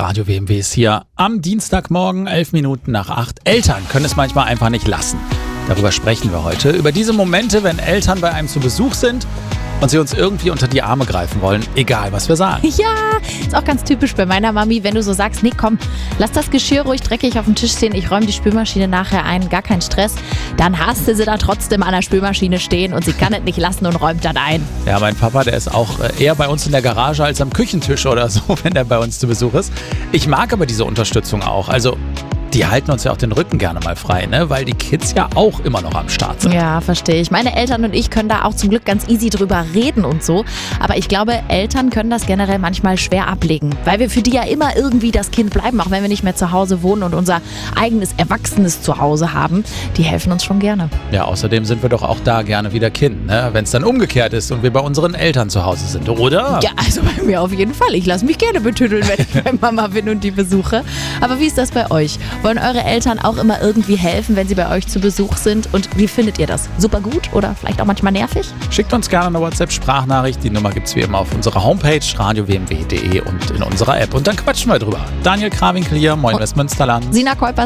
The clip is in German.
Radio WMW ist hier am Dienstagmorgen, 11 Minuten nach 8. Eltern können es manchmal einfach nicht lassen. Darüber sprechen wir heute. Über diese Momente, wenn Eltern bei einem zu Besuch sind und sie uns irgendwie unter die Arme greifen wollen, egal was wir sagen. Ja, ist auch ganz typisch bei meiner Mami, wenn du so sagst, nee komm, lass das Geschirr ruhig dreckig auf dem Tisch stehen, ich räume die Spülmaschine nachher ein, gar kein Stress. Dann hast du sie da trotzdem an der Spülmaschine stehen und sie kann es nicht lassen und räumt dann ein. Ja, mein Papa, der ist auch eher bei uns in der Garage als am Küchentisch oder so, wenn der bei uns zu Besuch ist. Ich mag aber diese Unterstützung auch. Also die halten uns ja auch den Rücken gerne mal frei, ne? Weil die Kids ja auch immer noch am Start sind. Ja, verstehe ich. Meine Eltern und ich können da auch zum Glück ganz easy drüber reden und so. Aber ich glaube, Eltern können das generell manchmal schwer ablegen. Weil wir für die ja immer irgendwie das Kind bleiben, auch wenn wir nicht mehr zu Hause wohnen und unser eigenes erwachsenes Zuhause haben. Die helfen uns schon gerne. Ja, außerdem sind wir doch auch da gerne wieder Kind, ne? Wenn es dann umgekehrt ist und wir bei unseren Eltern zu Hause sind, oder? Ja, also bei mir auf jeden Fall. Ich lasse mich gerne betüddeln, wenn ich bei Mama bin und die besuche. Aber wie ist das bei euch? Wollen eure Eltern auch immer irgendwie helfen, wenn sie bei euch zu Besuch sind? Und wie findet ihr das? Super gut oder vielleicht auch manchmal nervig? Schickt uns gerne eine WhatsApp-Sprachnachricht. Die Nummer gibt es wie immer auf unserer Homepage radiowmw.de und in unserer App. Und dann quatschen wir drüber. Daniel Krawinkel hier, Moin Westmünsterland. Sina Kolper.